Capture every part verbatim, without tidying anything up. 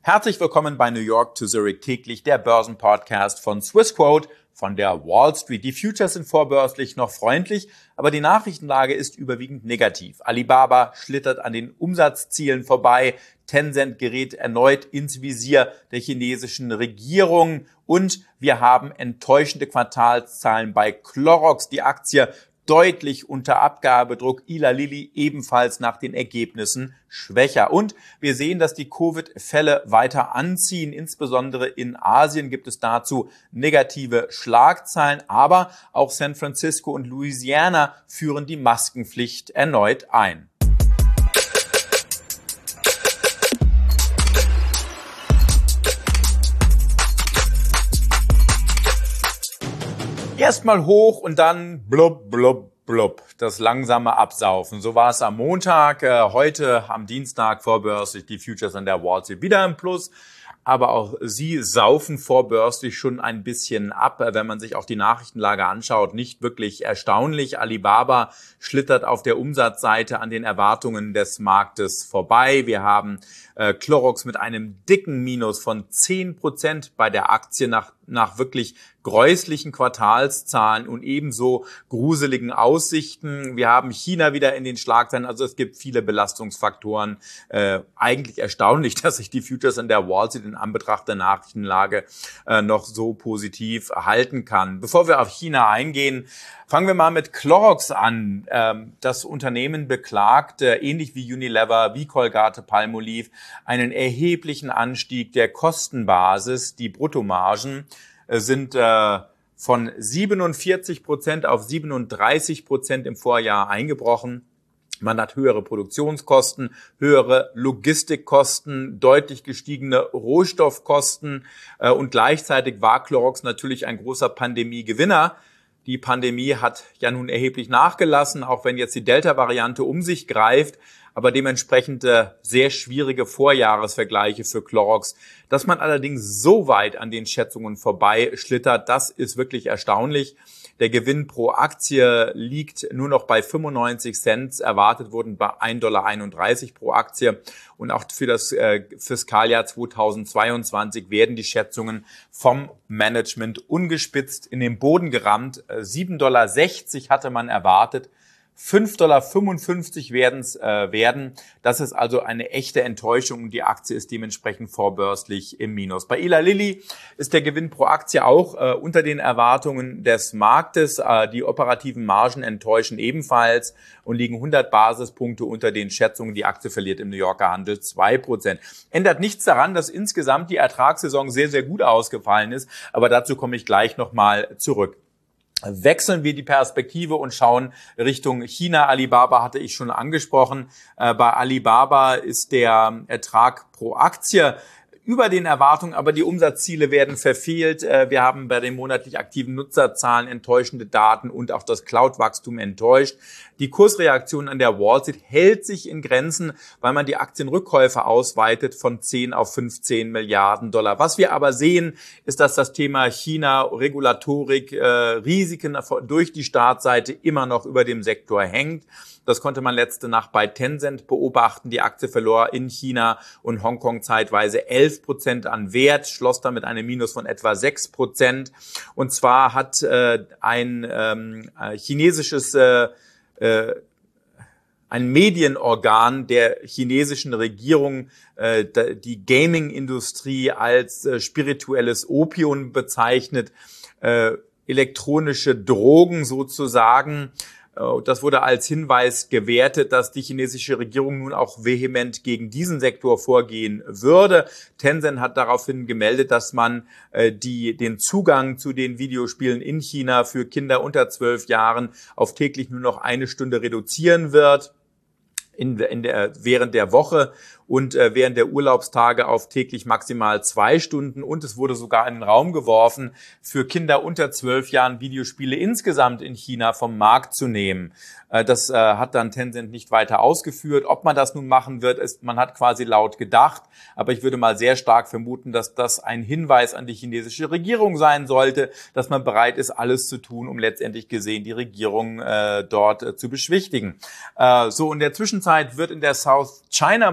Herzlich willkommen bei New York to Zurich täglich, der Börsenpodcast von Swissquote von der Wall Street. Die Futures sind vorbörslich noch freundlich, aber die Nachrichtenlage ist überwiegend negativ. Alibaba schlittert an den Umsatzzielen vorbei. Tencent gerät erneut ins Visier der chinesischen Regierung und wir haben enttäuschende Quartalszahlen bei Clorox. Die Aktie deutlich unter Abgabedruck, Eli Lilly ebenfalls nach den Ergebnissen schwächer. Und wir sehen, dass die Covid-Fälle weiter anziehen. Insbesondere in Asien gibt es dazu negative Schlagzeilen. Aber auch San Francisco und Louisiana führen die Maskenpflicht erneut ein. Erstmal hoch und dann blub, blub, blub. Das langsame Absaufen. So war es am Montag. Äh, heute am Dienstag vorbörslich die Futures an der Wall Street wieder im Plus. Aber auch sie saufen vorbörslich schon ein bisschen ab, wenn man sich auch die Nachrichtenlage anschaut. Nicht wirklich erstaunlich. Alibaba schlittert auf der Umsatzseite an den Erwartungen des Marktes vorbei. Wir haben äh, Clorox mit einem dicken Minus von zehn Prozent bei der Aktie nach, nach wirklich gräuslichen Quartalszahlen und ebenso gruseligen Aussichten. Wir haben China wieder in den Schlagzeilen. Also es gibt viele Belastungsfaktoren. Äh, eigentlich erstaunlich, dass sich die Futures an der Wall Street in Anbetracht der Nachrichtenlage äh, noch so positiv halten kann. Bevor wir auf China eingehen, fangen wir mal mit Clorox an. Ähm, das Unternehmen beklagt, äh, ähnlich wie Unilever, wie Colgate-Palmolive, einen erheblichen Anstieg der Kostenbasis. Die Bruttomargen äh, sind äh, von siebenundvierzig Prozent auf siebenunddreißig Prozent im Vorjahr eingebrochen. Man hat höhere Produktionskosten, höhere Logistikkosten, deutlich gestiegene Rohstoffkosten äh, und gleichzeitig war Clorox natürlich ein großer Pandemiegewinner. Die Pandemie hat ja nun erheblich nachgelassen, auch wenn jetzt die Delta-Variante um sich greift, aber dementsprechend äh, sehr schwierige Vorjahresvergleiche für Clorox. Dass man allerdings so weit an den Schätzungen vorbei schlittert, das ist wirklich erstaunlich. Der Gewinn pro Aktie liegt nur noch bei fünfundneunzig Cent. Erwartet wurden bei ein Komma einunddreißig Dollar pro Aktie. Und auch für das äh, Fiskaljahr zweitausendzweiundzwanzig werden die Schätzungen vom Management ungespitzt in den Boden gerammt. sieben Komma sechzig Dollar hatte man erwartet. fünf Komma fünfundfünfzig Dollar werden es äh, werden. Das ist also eine echte Enttäuschung und die Aktie ist dementsprechend vorbörslich im Minus. Bei Eli Lilly ist der Gewinn pro Aktie auch äh, unter den Erwartungen des Marktes. Äh, die operativen Margen enttäuschen ebenfalls und liegen hundert Basispunkte unter den Schätzungen. Die Aktie verliert im New Yorker Handel zwei Prozent. Ändert nichts daran, dass insgesamt die Ertragssaison sehr, sehr gut ausgefallen ist. Aber dazu komme ich gleich nochmal zurück. Wechseln wir die Perspektive und schauen Richtung China. Alibaba hatte ich schon angesprochen. Bei Alibaba ist der Ertrag pro Aktie über den Erwartungen, aber die Umsatzziele werden verfehlt. Wir haben bei den monatlich aktiven Nutzerzahlen enttäuschende Daten und auch das Cloud-Wachstum enttäuscht. Die Kursreaktion an der Wall Street hält sich in Grenzen, weil man die Aktienrückkäufe ausweitet von zehn auf fünfzehn Milliarden Dollar. Was wir aber sehen, ist, dass das Thema China, Regulatorik, äh, Risiken durch die Staatsseite immer noch über dem Sektor hängt. Das konnte man letzte Nacht bei Tencent beobachten. Die Aktie verlor in China und Hongkong zeitweise elf Prozent an Wert, schloss damit einem Minus von etwa sechs Prozent. Und zwar hat äh, ein ähm, chinesisches äh, äh, ein Medienorgan der chinesischen Regierung äh, die Gaming-Industrie als äh, spirituelles Opium bezeichnet, äh, elektronische Drogen sozusagen. Das wurde als Hinweis gewertet, dass die chinesische Regierung nun auch vehement gegen diesen Sektor vorgehen würde. Tencent hat daraufhin gemeldet, dass man äh, die, den Zugang zu den Videospielen in China für Kinder unter zwölf Jahren auf täglich nur noch eine Stunde reduzieren wird. In, in der, während der Woche und äh, während der Urlaubstage auf täglich maximal zwei Stunden. Und es wurde sogar in den Raum geworfen, für Kinder unter zwölf Jahren Videospiele insgesamt in China vom Markt zu nehmen. Äh, das äh, hat dann Tencent nicht weiter ausgeführt. Ob man das nun machen wird, ist, man hat quasi laut gedacht. Aber ich würde mal sehr stark vermuten, dass das ein Hinweis an die chinesische Regierung sein sollte, dass man bereit ist, alles zu tun, um letztendlich gesehen die Regierung äh, dort äh, zu beschwichtigen. Äh, so in der Zwischenzeit wird in der South China Morning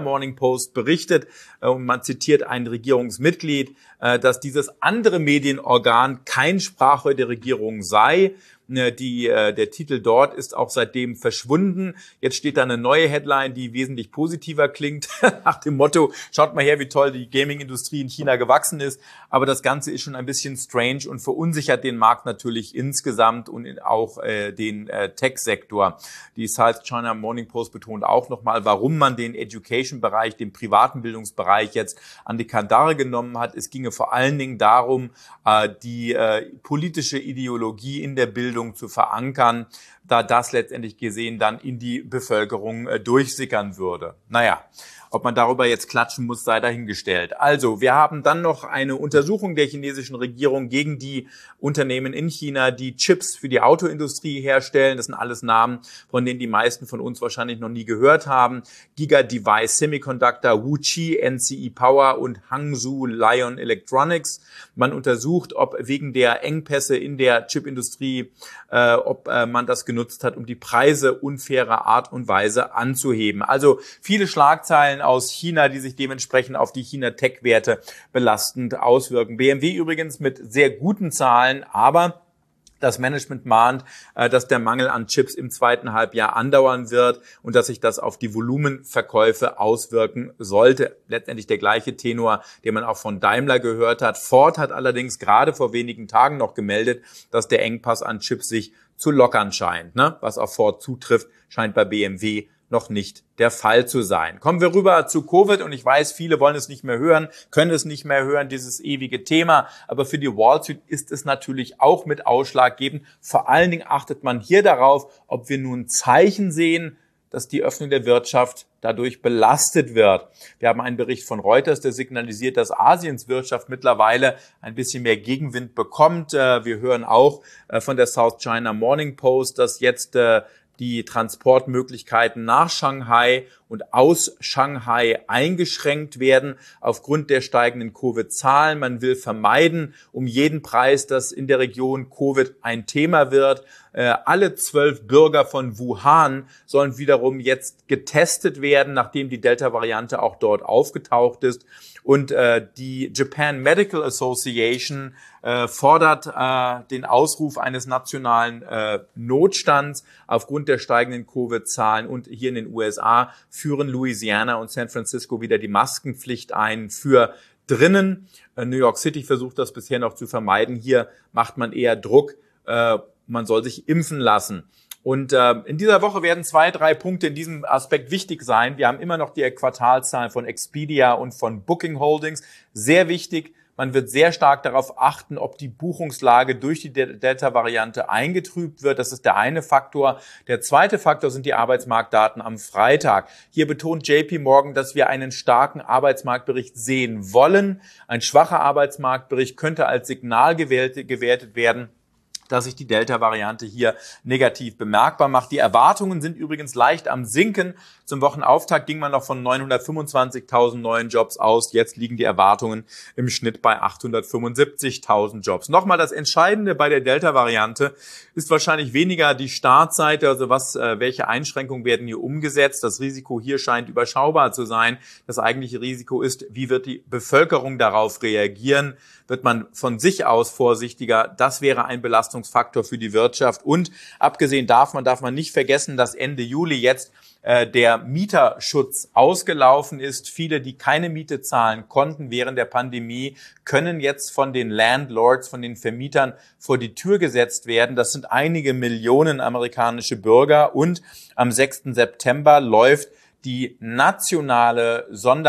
Post berichtet, äh, und man zitiert ein Regierungsmitglied, äh, dass dieses andere Medienorgan kein Sprachrohr der Regierung sei. Die, äh, der Titel dort ist auch seitdem verschwunden. Jetzt steht da eine neue Headline, die wesentlich positiver klingt, nach dem Motto, schaut mal her, wie toll die Gaming-Industrie in China gewachsen ist. Aber das Ganze ist schon ein bisschen strange und verunsichert den Markt natürlich insgesamt und auch äh, den äh, Tech-Sektor. Die South China Morning Post betont auch nochmal, warum man den Education-Bereich, den privaten Bildungsbereich jetzt an die Kandare genommen hat. Es ginge vor allen Dingen darum, äh, die äh, politische Ideologie in der Bildung zu verankern, da das letztendlich gesehen dann in die Bevölkerung äh, durchsickern würde. Naja, ob man darüber jetzt klatschen muss, sei dahingestellt. Also, wir haben dann noch eine Untersuchung der chinesischen Regierung gegen die Unternehmen in China, die Chips für die Autoindustrie herstellen. Das sind alles Namen, von denen die meisten von uns wahrscheinlich noch nie gehört haben. Giga Device Semiconductor, Wuxi, N C E Power und Hangzhou Lion Electronics. Man untersucht, ob wegen der Engpässe in der Chipindustrie, äh, ob äh, man das genutzt hat, um die Preise unfairer Art und Weise anzuheben. Also viele Schlagzeilen aus China, die sich dementsprechend auf die China-Tech-Werte belastend auswirken. B M W übrigens mit sehr guten Zahlen, aber das Management mahnt, dass der Mangel an Chips im zweiten Halbjahr andauern wird und dass sich das auf die Volumenverkäufe auswirken sollte. Letztendlich der gleiche Tenor, den man auch von Daimler gehört hat. Ford hat allerdings gerade vor wenigen Tagen noch gemeldet, dass der Engpass an Chips sich zu lockern scheint. Ne? Was auf Ford zutrifft, scheint bei B M W noch nicht der Fall zu sein. Kommen wir rüber zu Covid und ich weiß, viele wollen es nicht mehr hören, können es nicht mehr hören, dieses ewige Thema. Aber für die Wall Street ist es natürlich auch mit ausschlaggebend. Vor allen Dingen achtet man hier darauf, ob wir nun Zeichen sehen, dass die Öffnung der Wirtschaft dadurch belastet wird. Wir haben einen Bericht von Reuters, der signalisiert, dass Asiens Wirtschaft mittlerweile ein bisschen mehr Gegenwind bekommt. Wir hören auch von der South China Morning Post, dass jetzt die Transportmöglichkeiten nach Shanghai und aus Shanghai eingeschränkt werden aufgrund der steigenden Covid-Zahlen. Man will vermeiden, um jeden Preis, dass in der Region Covid ein Thema wird. Äh, alle zwölf Bürger von Wuhan sollen wiederum jetzt getestet werden, nachdem die Delta-Variante auch dort aufgetaucht ist. Und äh, die Japan Medical Association äh, fordert äh, den Ausruf eines nationalen äh, Notstands aufgrund der steigenden Covid-Zahlen. Und hier in den U S A führen Louisiana und San Francisco wieder die Maskenpflicht ein für drinnen. Äh, New York City versucht das bisher noch zu vermeiden. Hier macht man eher Druck. Äh, man soll sich impfen lassen. Und äh, in dieser Woche werden zwei, drei Punkte in diesem Aspekt wichtig sein. Wir haben immer noch die Quartalszahlen von Expedia und von Booking Holdings. Sehr wichtig. Man wird sehr stark darauf achten, ob die Buchungslage durch die Delta-Variante eingetrübt wird. Das ist der eine Faktor. Der zweite Faktor sind die Arbeitsmarktdaten am Freitag. Hier betont J P Morgan, dass wir einen starken Arbeitsmarktbericht sehen wollen. Ein schwacher Arbeitsmarktbericht könnte als Signal gewählt, gewertet werden, dass sich die Delta-Variante hier negativ bemerkbar macht. Die Erwartungen sind übrigens leicht am Sinken. Zum Wochenauftakt ging man noch von neunhundertfünfundzwanzigtausend neuen Jobs aus. Jetzt liegen die Erwartungen im Schnitt bei achthundertfünfundsiebzigtausend Jobs. Nochmal, das Entscheidende bei der Delta-Variante ist wahrscheinlich weniger die Startseite, also was, äh, welche Einschränkungen werden hier umgesetzt. Das Risiko hier scheint überschaubar zu sein. Das eigentliche Risiko ist, wie wird die Bevölkerung darauf reagieren? Wird man von sich aus vorsichtiger? Das wäre ein Belastungsfaktor für die Wirtschaft. Und abgesehen davon darf man nicht vergessen, dass Ende Juli jetzt äh, der Mieterschutz ausgelaufen ist. Viele, die keine Miete zahlen konnten während der Pandemie, können jetzt von den Landlords, von den Vermietern vor die Tür gesetzt werden. Das sind einige Millionen amerikanische Bürger. Und am sechsten September läuft die nationale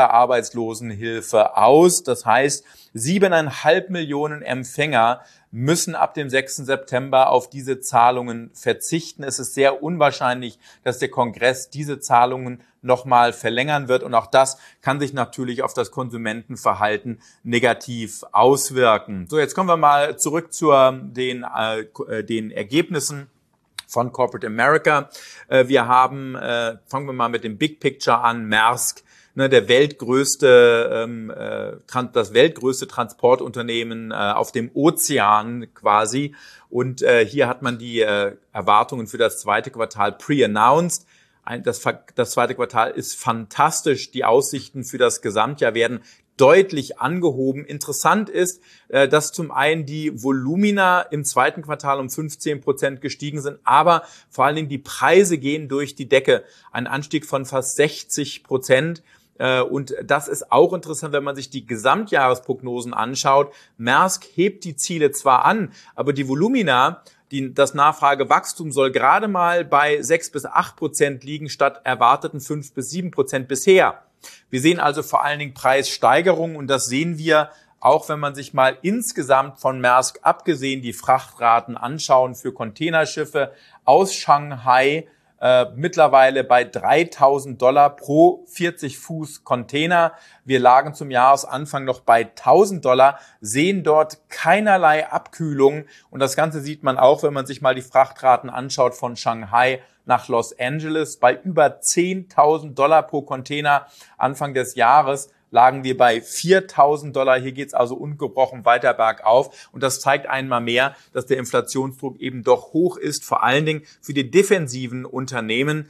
Sonderarbeitslosenhilfe aus. Das heißt, siebeneinhalb Millionen Empfänger müssen ab dem sechsten September auf diese Zahlungen verzichten. Es ist sehr unwahrscheinlich, dass der Kongress diese Zahlungen nochmal verlängern wird. Und auch das kann sich natürlich auf das Konsumentenverhalten negativ auswirken. So, jetzt kommen wir mal zurück zu den, äh, den Ergebnissen von Corporate America. Wir haben, äh, fangen wir mal mit dem Big Picture an, Maersk, ne, der weltgrößte, ähm, äh, das weltgrößte Transportunternehmen äh, auf dem Ozean quasi. Und äh, hier hat man die äh, Erwartungen für das zweite Quartal pre-announced. das, das zweite Quartal ist fantastisch. Die Aussichten für das Gesamtjahr werden deutlich angehoben. Interessant ist, dass zum einen die Volumina im zweiten Quartal um fünfzehn Prozent gestiegen sind, aber vor allen Dingen die Preise gehen durch die Decke. Ein Anstieg von fast sechzig Prozent. Und das ist auch interessant, wenn man sich die Gesamtjahresprognosen anschaut. Maersk hebt die Ziele zwar an, aber die Volumina, die, das Nachfragewachstum soll gerade mal bei sechs bis acht Prozent liegen, statt erwarteten fünf bis sieben Prozent bisher. Wir sehen also vor allen Dingen Preissteigerungen und das sehen wir auch, wenn man sich mal insgesamt von Maersk abgesehen die Frachtraten anschauen für Containerschiffe aus Shanghai, äh, mittlerweile bei dreitausend Dollar pro vierzig Fuß Container. Wir lagen zum Jahresanfang noch bei tausend Dollar, sehen dort keinerlei Abkühlung und das Ganze sieht man auch, wenn man sich mal die Frachtraten anschaut von Shanghai nach Los Angeles. Bei über zehntausend Dollar pro Container Anfang des Jahres lagen wir bei viertausend Dollar. Hier geht's also ungebrochen weiter bergauf. Und das zeigt einmal mehr, dass der Inflationsdruck eben doch hoch ist, vor allen Dingen für die defensiven Unternehmen.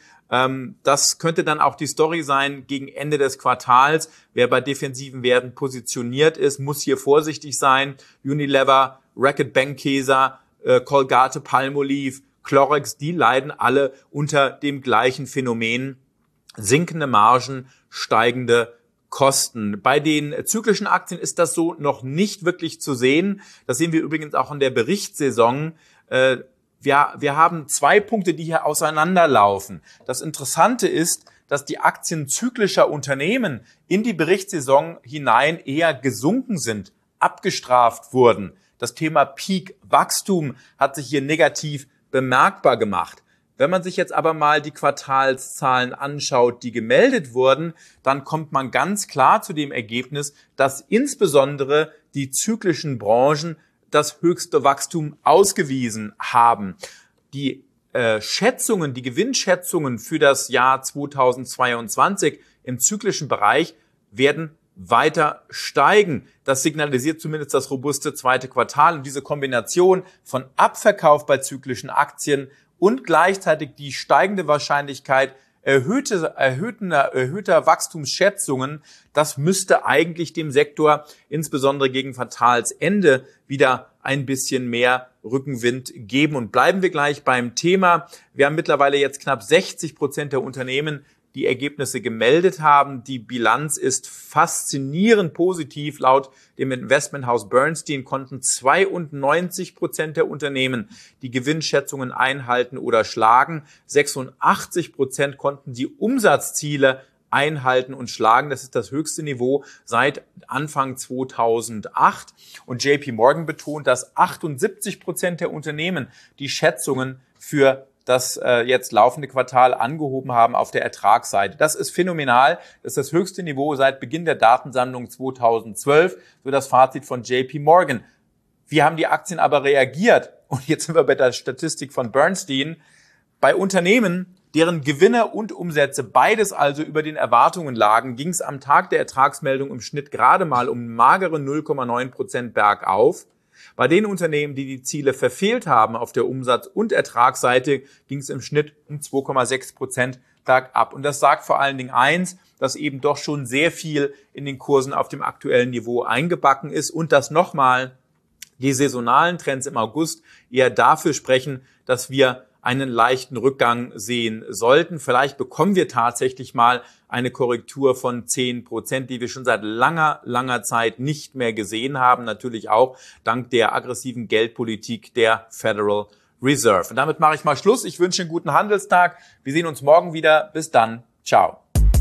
Das könnte dann auch die Story sein gegen Ende des Quartals. Wer bei defensiven Werten positioniert ist, muss hier vorsichtig sein. Unilever, Reckitt Benckiser, Colgate Palmolive, Clorox, die leiden alle unter dem gleichen Phänomen. Sinkende Margen, steigende Kosten. Bei den zyklischen Aktien ist das so noch nicht wirklich zu sehen. Das sehen wir übrigens auch in der Berichtssaison. Wir, wir haben zwei Punkte, die hier auseinanderlaufen. Das Interessante ist, dass die Aktien zyklischer Unternehmen in die Berichtssaison hinein eher gesunken sind, abgestraft wurden. Das Thema Peak-Wachstum hat sich hier negativ bemerkbar gemacht. Wenn man sich jetzt aber mal die Quartalszahlen anschaut, die gemeldet wurden, dann kommt man ganz klar zu dem Ergebnis, dass insbesondere die zyklischen Branchen das höchste Wachstum ausgewiesen haben. Die äh, Schätzungen, die Gewinnschätzungen für das Jahr zweitausendzweiundzwanzig im zyklischen Bereich werden weiter steigen. Das signalisiert zumindest das robuste zweite Quartal. Und diese Kombination von Abverkauf bei zyklischen Aktien und gleichzeitig die steigende Wahrscheinlichkeit erhöhte, erhöhter, erhöhter Wachstumsschätzungen, das müsste eigentlich dem Sektor insbesondere gegen Quartalsende wieder ein bisschen mehr Rückenwind geben. Und bleiben wir gleich beim Thema. Wir haben mittlerweile jetzt knapp sechzig Prozent der Unternehmen, die Ergebnisse gemeldet haben. Die Bilanz ist faszinierend positiv. Laut dem Investmenthaus Bernstein konnten zweiundneunzig Prozent der Unternehmen die Gewinnschätzungen einhalten oder schlagen. sechsundachtzig Prozent konnten die Umsatzziele einhalten und schlagen. Das ist das höchste Niveau seit Anfang zweitausendacht. Und J P Morgan betont, dass achtundsiebzig Prozent der Unternehmen die Schätzungen für das äh, jetzt laufende Quartal angehoben haben auf der Ertragsseite. Das ist phänomenal. Das ist das höchste Niveau seit Beginn der Datensammlung zweitausendzwölf. So das Fazit von J P Morgan. Wie haben die Aktien aber reagiert? Und jetzt sind wir bei der Statistik von Bernstein. Bei Unternehmen, deren Gewinne und Umsätze beides also über den Erwartungen lagen, ging es am Tag der Ertragsmeldung im Schnitt gerade mal um magere null Komma neun Prozent bergauf. Bei den Unternehmen, die die Ziele verfehlt haben auf der Umsatz- und Ertragsseite, ging es im Schnitt um zwei Komma sechs Prozent bergab. Und das sagt vor allen Dingen eins, dass eben doch schon sehr viel in den Kursen auf dem aktuellen Niveau eingebacken ist und dass nochmal die saisonalen Trends im August eher dafür sprechen, dass wir einen leichten Rückgang sehen sollten. Vielleicht bekommen wir tatsächlich mal eine Korrektur von zehn Prozent, die wir schon seit langer, langer Zeit nicht mehr gesehen haben. Natürlich auch dank der aggressiven Geldpolitik der Federal Reserve. Und damit mache ich mal Schluss. Ich wünsche einen guten Handelstag. Wir sehen uns morgen wieder. Bis dann. Ciao.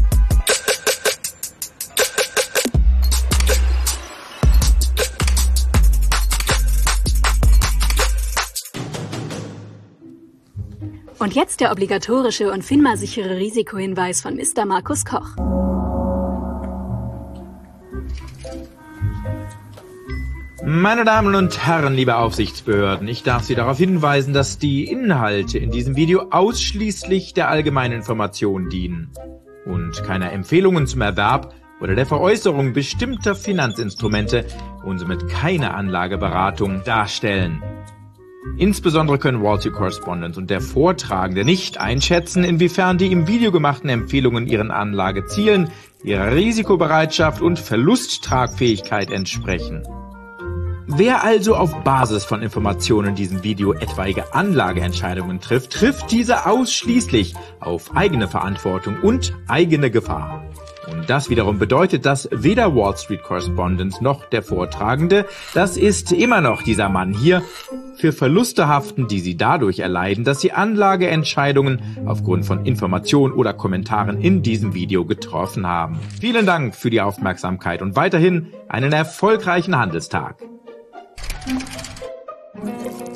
Und jetzt der obligatorische und FINMA-sichere Risikohinweis von Mister Markus Koch. Meine Damen und Herren, liebe Aufsichtsbehörden, ich darf Sie darauf hinweisen, dass die Inhalte in diesem Video ausschließlich der allgemeinen Information dienen und keiner Empfehlungen zum Erwerb oder der Veräußerung bestimmter Finanzinstrumente und somit keine Anlageberatung darstellen. Insbesondere können Wall Street Correspondent und der Vortragende nicht einschätzen, inwiefern die im Video gemachten Empfehlungen ihren Anlagezielen, ihrer Risikobereitschaft und Verlusttragfähigkeit entsprechen. Wer also auf Basis von Informationen in diesem Video etwaige Anlageentscheidungen trifft, trifft diese ausschließlich auf eigene Verantwortung und eigene Gefahr. Und das wiederum bedeutet, dass weder Wall Street Correspondent noch der Vortragende, das ist immer noch dieser Mann hier, für Verluste haften, die sie dadurch erleiden, dass sie Anlageentscheidungen aufgrund von Informationen oder Kommentaren in diesem Video getroffen haben. Vielen Dank für die Aufmerksamkeit und weiterhin einen erfolgreichen Handelstag.